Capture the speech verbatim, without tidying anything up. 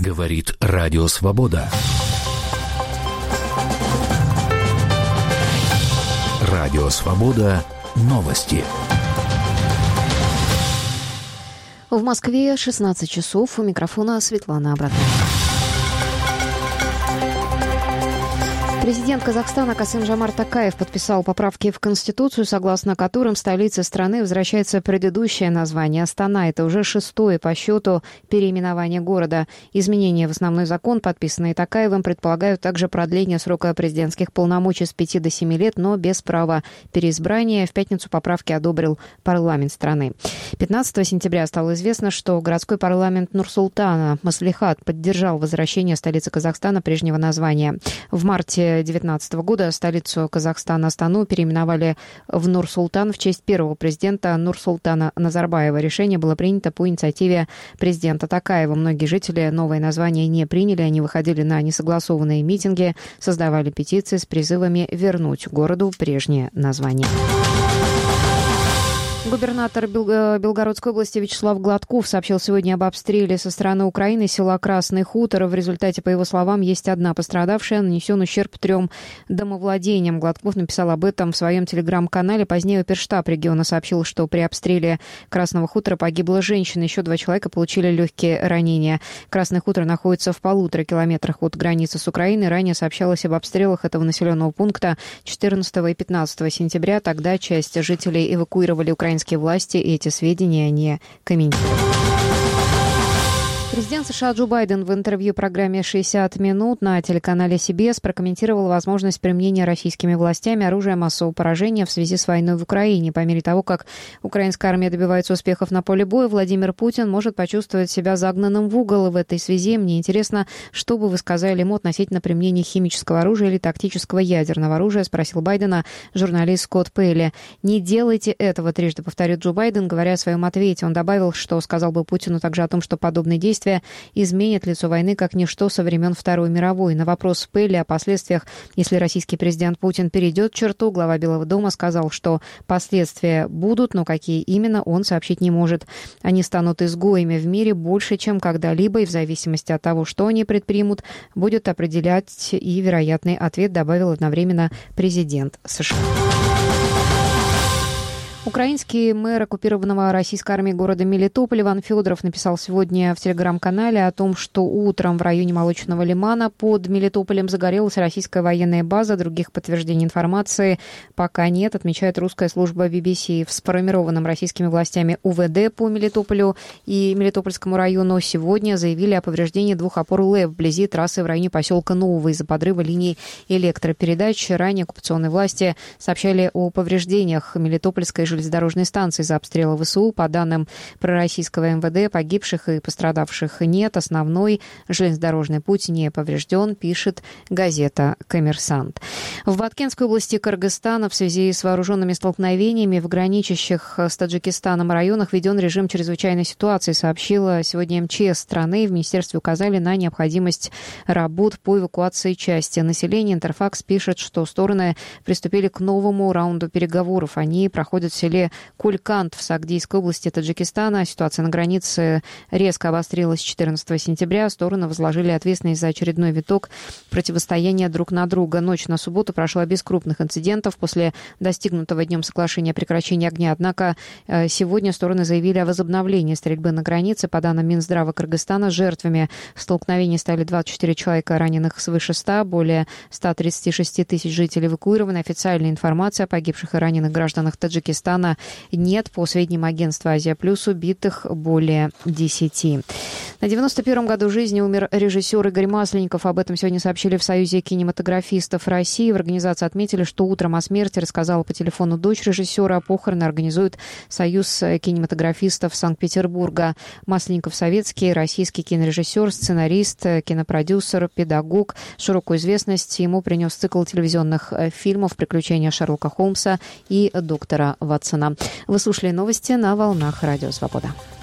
Говорит Радио Свобода. Радио Свобода. Новости. В Москве шестнадцать часов. У микрофона Светлана Абратная. Президент Казахстана Касым-Жомарт Токаев подписал поправки в Конституцию, согласно которым столице страны возвращается предыдущее название Астана. Это уже шестое по счету переименование города. Изменения в основной закон, подписанные Токаевым, предполагают также продление срока президентских полномочий с пяти до семи лет, но без права переизбрания. В пятницу поправки одобрил парламент страны. пятнадцатого сентября стало известно, что городской парламент Нур-Султана Маслихат поддержал возвращение столицы Казахстана прежнего названия. В марте две тысячи девятнадцатого года столицу Казахстана Астану переименовали в Нур-Султан в честь первого президента Нурсултана Назарбаева. Решение было принято по инициативе президента Токаева. Многие жители новое название не приняли. Они выходили на несогласованные митинги, создавали петиции с призывами вернуть городу прежнее название. Губернатор Белгородской области Вячеслав Гладков сообщил сегодня об обстреле со стороны Украины села Красный Хутор. В результате, по его словам, есть одна пострадавшая, нанесен ущерб трем домовладениям. Гладков написал об этом в своем телеграм-канале. Позднее оперштаб региона сообщил, что при обстреле Красного Хутора погибла женщина. Еще два человека получили легкие ранения. Красный Хутор находится в полутора километрах от границы с Украиной. Ранее сообщалось об обстрелах этого населенного пункта четырнадцатого и пятнадцатого сентября. Тогда часть жителей эвакуировали украинские власти, и эти сведения не комментируют. Президент США Джо Байден в интервью программе «шестьдесят минут» на телеканале си би эс прокомментировал возможность применения российскими властями оружия массового поражения в связи с войной в Украине. По мере того, как украинская армия добивается успехов на поле боя, Владимир Путин может почувствовать себя загнанным в угол. И в этой связи мне интересно, что бы вы сказали ему относительно применения химического оружия или тактического ядерного оружия, спросил Байдена журналист Скотт Пейли. «Не делайте этого», трижды повторил Джо Байден, говоря о своем ответе. Он добавил, что сказал бы Путину также о том, что подобные действия изменит лицо войны как ничто со времен Второй мировой. На вопрос Пейли о последствиях, если российский президент Путин перейдет черту, глава Белого дома сказал, что последствия будут, но какие именно, он сообщить не может. Они станут изгоями в мире больше, чем когда-либо, и в зависимости от того, что они предпримут, будет определять и вероятный ответ, добавил одновременно президент США. Украинский мэр оккупированного российской армией города Мелитополь Иван Федоров написал сегодня в телеграм-канале о том, что утром в районе Молочного лимана под Мелитополем загорелась российская военная база. Других подтверждений информации пока нет, отмечает русская служба би би си. В сформированном российскими властями у вэ дэ по Мелитополю и Мелитопольскому району сегодня заявили о повреждении двух опор ЛЭВ вблизи трассы в районе поселка Нового из-за подрыва линий электропередач. Ранее оккупационные власти сообщали о повреждениях Мелитопольской железнодорожной станции за обстрела вэ эс у. По данным пророссийского эм вэ дэ, погибших и пострадавших нет. Основной железнодорожный путь не поврежден, пишет газета «Коммерсант». В Баткенской области Кыргызстана в связи с вооруженными столкновениями в граничащих с Таджикистаном районах введен режим чрезвычайной ситуации, сообщила сегодня эм че эс страны. В министерстве указали на необходимость работ по эвакуации части населения. Интерфакс пишет, что стороны приступили к новому раунду переговоров. Они проходят в селе Кулькант в Сагдийской области Таджикистана. Ситуация на границе резко обострилась четырнадцатого сентября. Стороны возложили ответственность за очередной виток противостояния друг на друга. Ночь на субботу прошла без крупных инцидентов после достигнутого днем соглашения о прекращении огня. Однако сегодня стороны заявили о возобновлении стрельбы на границе. По данным Минздрава Кыргызстана, жертвами столкновений стали двадцать четыре человека, раненых свыше ста. Более ста тридцати шести тысяч жителей эвакуированы. Официальная информация о погибших и раненых гражданах Таджикистана нет. По сведениям агентства «Азия Плюс», убитых более десяти. На девяносто первом году жизни умер режиссер Игорь Масленников. Об этом сегодня сообщили в Союзе кинематографистов России. В организации отметили, что утром о смерти рассказала по телефону дочь режиссера. Похороны организует Союз кинематографистов Санкт-Петербурга. Масленников — советский, российский кинорежиссер, сценарист, кинопродюсер, педагог. Широкую известность ему принес цикл телевизионных фильмов «Приключения Шерлока Холмса» и «Доктора Ватсона». Вы слушали новости на волнах Радио Свобода.